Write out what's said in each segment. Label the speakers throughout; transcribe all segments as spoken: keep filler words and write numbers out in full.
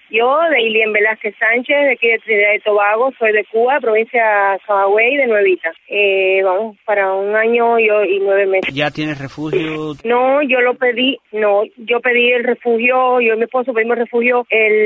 Speaker 1: Yo, de Ilian Velázquez Sánchez, de aquí de Trinidad y Tobago, soy de Cuba, provincia de Camagüey, de Nuevita. Eh, vamos, para un año y, y nueve meses.
Speaker 2: ¿Ya tienes refugio?
Speaker 1: No, yo lo pedí, no, yo pedí el refugio, yo y mi esposo pedimos refugio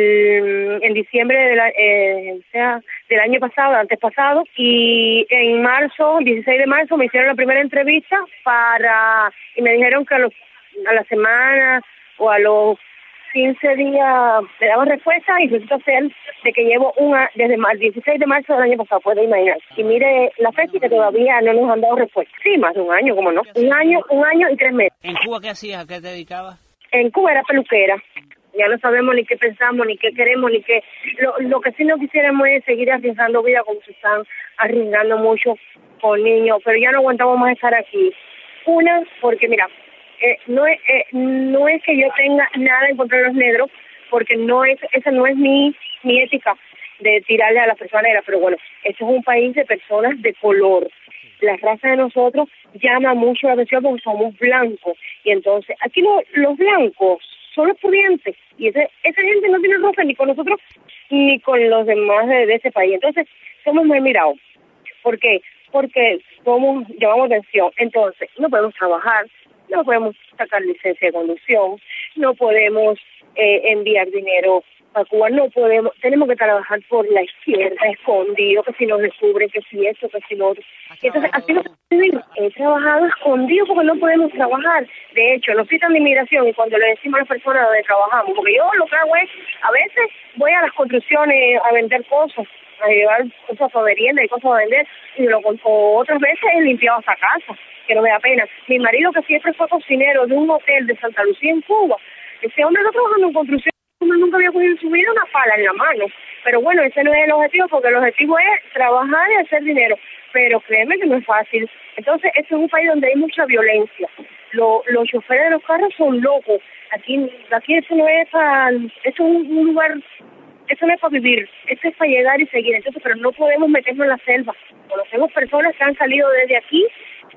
Speaker 1: el, en diciembre de la, eh, o sea, del año pasado, antes pasado, y en marzo, dieciséis de marzo, me hicieron la primera entrevista para, y me dijeron que a, los, a la semana o a los quince días me daban respuesta y resulta ser de que llevo una desde el dieciséis de marzo del año pasado, puede imaginar. Y mire la fecha que todavía no nos han dado respuesta. Sí, más de un año, ¿cómo no? Un año, un año y tres meses.
Speaker 2: ¿En Cuba qué hacías? ¿A qué te dedicabas?
Speaker 1: En Cuba era peluquera. Ya no sabemos ni qué pensamos, ni qué queremos, ni qué... Lo, lo que sí no quisiéramos es seguir arriesgando vida como se están arriesgando mucho con niños, pero ya no aguantamos más estar aquí. Una, porque mira, eh, no es eh, no es que yo tenga nada en contra de los negros, porque no es esa no es mi, mi ética de tirarle a las personas negras, pero bueno, este es un país de personas de color. La raza de nosotros llama mucho la atención porque somos blancos, y entonces aquí lo, los blancos son los pudientes, y ese, esa gente no tiene ropa ni con nosotros ni con los demás de, de ese país. Entonces somos muy mirados. ¿Por qué? Porque somos, llamamos atención. Entonces no podemos trabajar, no podemos sacar licencia de conducción, no podemos eh, enviar dinero a Cuba, no podemos, tenemos que trabajar por la izquierda, escondido, que si nos descubren, que si esto, que si lo otro. Entonces, así no he trabajado escondido porque no podemos trabajar. De hecho, nos citan de inmigración y cuando le decimos a las personas donde trabajamos, porque yo lo que hago es, a veces voy a las construcciones a vender cosas, a llevar cosas para merienda y cosas a vender, y lo, o otras veces he limpiado esa casa, que no me da pena. Mi marido, que siempre fue cocinero de un hotel de Santa Lucía en Cuba, ese hombre no trabajando en construcción, nunca había cogido en su vida una pala en la mano. Pero bueno, ese no es el objetivo, porque el objetivo es trabajar y hacer dinero. Pero créeme que no es fácil. Entonces, este es un país donde hay mucha violencia. Lo, los choferes de los carros son locos. Aquí, aquí eso no es para, eso es un, un lugar, eso no es para vivir, esto es para llegar y seguir. Entonces, pero no podemos meternos en la selva. Conocemos personas que han salido desde aquí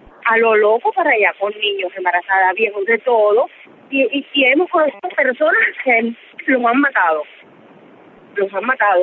Speaker 1: a lo loco para allá, con niños, embarazadas, viejos, de todo. Y, y, y hemos conocido personas que los han matado, los han matado,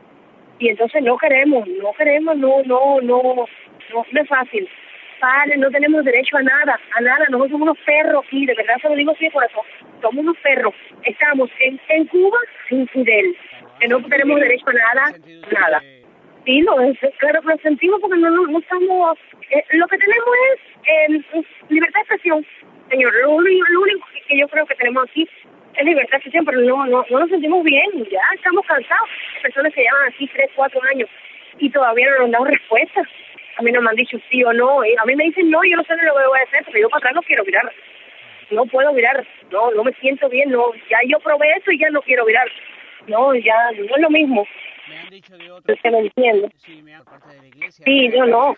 Speaker 1: y entonces no queremos, no queremos, no, no, no, no, no es fácil. Padre, no tenemos derecho a nada, a nada, nosotros somos unos perros aquí, de verdad se lo digo así de corazón, somos unos perros, estamos en, en Cuba sin Fidel, que no tenemos derecho a nada, nada. Sí, no, es claro que lo sentimos porque no, no, no estamos, eh, lo que tenemos es eh, libertad de expresión, señor, lo, lo único que yo creo que tenemos aquí es libertad de expresión, pero no, no, no nos sentimos bien, ya estamos cansados. Hay personas que llevan aquí tres, cuatro años y todavía no nos han dado respuestas. A mí no me han dicho sí o no, y a mí me dicen no, yo no sé lo que voy a hacer, pero yo para atrás no quiero virar, no puedo virar, no, no me siento bien, no, ya yo probé eso y ya no quiero virar, no, ya no es lo mismo.
Speaker 2: Me han dicho de otro.
Speaker 1: Se me entiende.
Speaker 2: Sí, me han parte de la iglesia.
Speaker 1: Sí, yo no.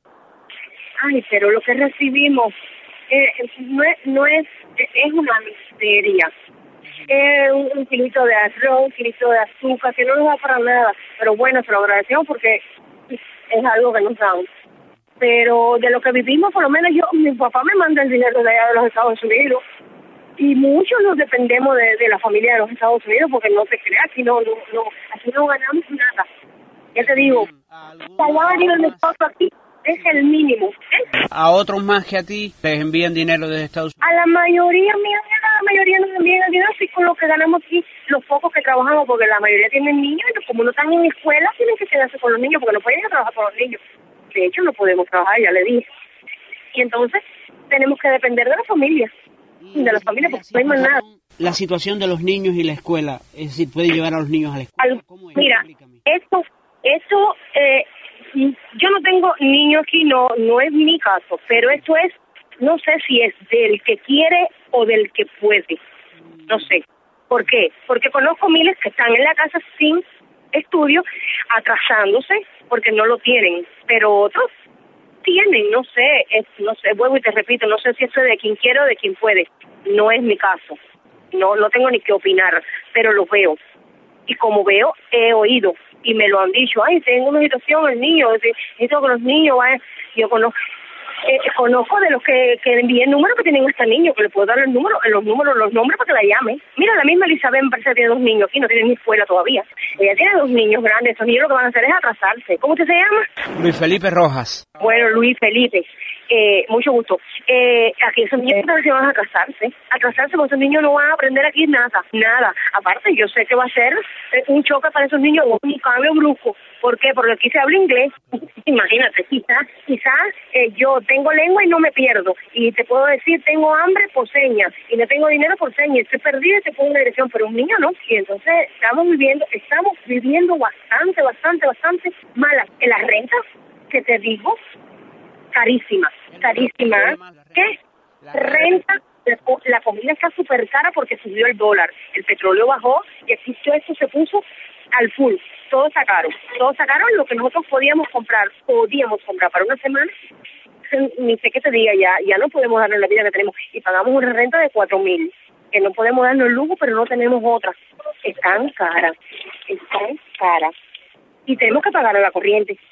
Speaker 1: Ay, pero lo que recibimos eh, no es, no es, es una miseria. Eh, un, un kilito de arroz, un kilito de azúcar, que no nos da para nada. Pero bueno, se lo agradecemos porque es algo que nos dan. Pero de lo que vivimos, por lo menos yo, mi papá me manda el dinero de allá de los Estados Unidos. Y muchos nos dependemos de, de la familia de los Estados Unidos, porque no te creas, aquí no, no, no, aquí no ganamos nada. Ya te digo, salario de nosotros aquí es el mínimo. ¿eh?
Speaker 2: A otros más que a ti les envían dinero desde Estados Unidos.
Speaker 1: A la mayoría, mía, a la mayoría nos envían dinero, así con lo que ganamos aquí, los pocos que trabajamos, porque la mayoría tienen niños, y como no están en escuela, tienen que quedarse con los niños, porque no pueden ir a trabajar con los niños. De hecho, no podemos trabajar, ya le dije. Y entonces, tenemos que depender de la familia. De la familia, porque no hay más nada.
Speaker 2: La situación de los niños y la escuela, es decir, puede llevar a los niños a la escuela.
Speaker 1: ¿Cómo es? Mira, esto, esto, eh, yo no tengo niños aquí, no, no es mi caso, pero esto es, no sé si es del que quiere o del que puede, no sé. ¿Por qué? Porque conozco miles que están en la casa sin estudio, atrasándose, porque no lo tienen, pero otros tienen, no sé, es, no sé, vuelvo y te repito, no sé si eso es de quien quiere o de quien puede, no es mi caso, no no tengo ni que opinar, pero lo veo, y como veo, he oído, y me lo han dicho, ay, tengo una situación, el niño, necesito que los niños vayan, yo conozco, eh, conozco de los que, que envíen números que tienen hasta niños, que le puedo dar el número, los números, los nombres para que la llamen. Mira, la misma Elizabeth me parece que tiene dos niños aquí, no tiene ni escuela todavía. Ella tiene dos niños grandes, esos niños lo que van a hacer es atrasarse. ¿Cómo usted se llama?
Speaker 2: Luis Felipe Rojas.
Speaker 1: Bueno, Luis Felipe, eh, mucho gusto. Eh, aquí esos niños se van a atrasarse, atrasarse porque esos niños no van a aprender aquí nada, nada. Aparte, yo sé que va a ser eh, un choque para esos niños, un cambio brusco. ¿Por qué? Porque aquí se habla inglés. Imagínate, quizás, quizás eh, yo tengo lengua y no me pierdo. Y te puedo decir, tengo hambre por señas y no tengo dinero por señas. Estoy perdida y te pongo una dirección, pero un niño no. Y entonces estamos viviendo, estamos viviendo bastante, bastante, bastante malas. En las rentas, que te digo, carísima, carísima. ¿Qué? Renta, la comida está súper cara porque subió el dólar, el petróleo bajó y aquí todo esto se puso al full. Todos sacaron, todos sacaron lo que nosotros podíamos comprar, podíamos comprar para una semana. Ni sé qué te diga, ya ya no podemos darnos la vida que tenemos y pagamos una renta de cuatro mil, que no podemos darnos el lujo, pero no tenemos otra. Están caras, están caras y tenemos que pagar a la corriente.